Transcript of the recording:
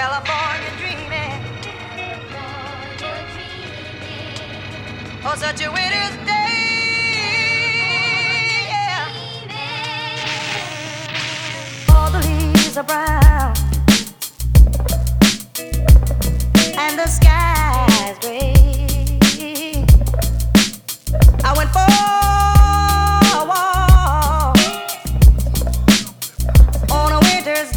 California dreaming. Oh, such a winter's day. Yeah. All the leaves are brown.